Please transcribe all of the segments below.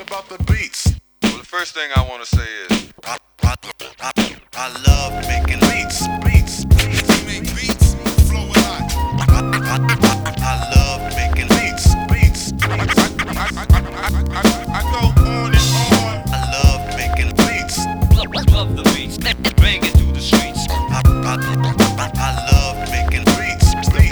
about the beats. Well, the first thing I want to say is I love making beats. You make beats, flow a lot. I love making beats. I go on and on. I love making beats. Love the beats, bang it through the streets. I love making beats.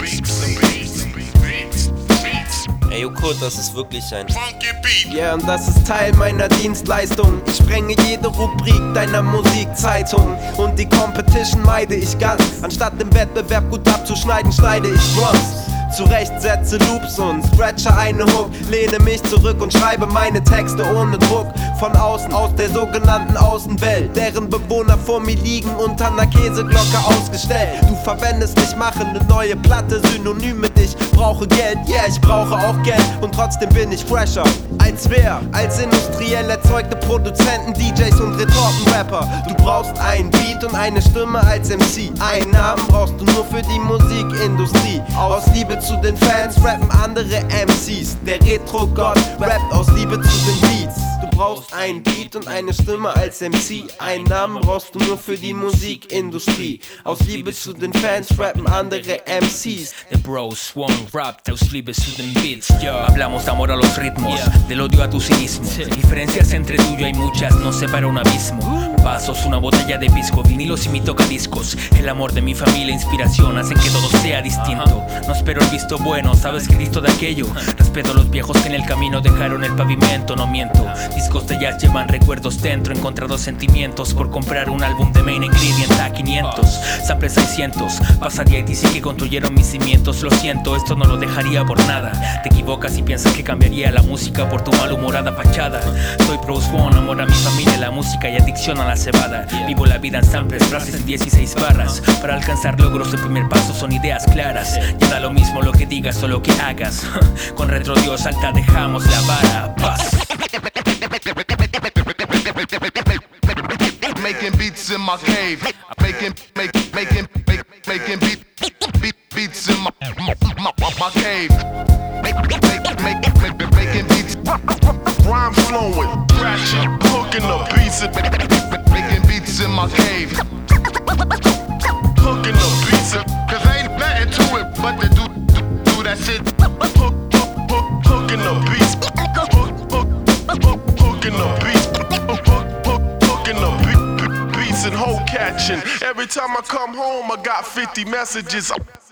Ey, Kurt, das ist wirklich ein Funky beat. Ja, und das ist Teil meiner Dienstleistung. Ich sprenge jede Rubrik deiner Musikzeitung. Und die Competition meide ich ganz. Anstatt im Wettbewerb gut abzuschneiden, schneide ich Drums. Zurecht setze Loops und scratche eine Hook. Lehne mich zurück und schreibe meine Texte ohne Druck. Von außen, aus der sogenannten Außenwelt. Deren Bewohner vor mir liegen unter einer Käseglocke ausgestellt. Du verwendest mich, mache eine neue Platte, synonym mit ich brauche Geld. Yeah, ich brauche auch Geld und trotzdem bin ich fresher. Als wer? Als industriell erzeugte Produzenten, DJs und Retortenrapper. Du brauchst einen Beat und eine Stimme als MC. Einnahmen brauchst du nur für die Musikindustrie. Aus Liebe zu den Fans rappen andere MCs. Der Retro-Gott rappt aus Liebe zu den Beats. Du brauchst einen Beat und eine Stimme als MC. Einnahmen brauchst du nur für die Musikindustrie. Aus Liebe zu den Fans rappen andere MCs. The bro swung rappt aus Liebe zu den Beats. Hablamos de amor a los ritmos, del odio a tu cinismo. Diferencias entre tú y yo hay muchas, nos separa un abismo. Vasos, una botella de pisco, vinilos y mi tocadiscos. El amor de mi familia, inspiración, hacen que todo sea distinto. No espero el visto bueno, sabes que listo de aquello. Respeto a los viejos que en el camino dejaron el pavimento, no miento. Discos de jazz llevan recuerdos dentro, encontrados sentimientos por comprar un álbum de Main Ingredient a 500, samples 600. Pasa de ITC que construyeron mis cimientos. Lo siento, esto no lo dejaría por nada. Te equivocas y piensas que cambiaría la música por tu malhumorada fachada. Soy Pro Swan, amor a mi familia, la música y adicción a la cebada. Vivo la vida en samples, frases en 16 barras. Para alcanzar logros el primer paso son ideas claras. Ya da lo mismo lo que digas o lo que hagas. Con Retro Dios alta dejamos la vara. Paz. Making beats in my cave. Making beats in my cave. Making beats. Rhyme flowing, scratching, hooking the beats. Making beats in my cave. Hooking the beats. Cause ain't nothing to it but to do that shit. Hooking the beats. Hooking the beats. Hooking the beats and hoe catching. Every time I come home, I got 50 messages.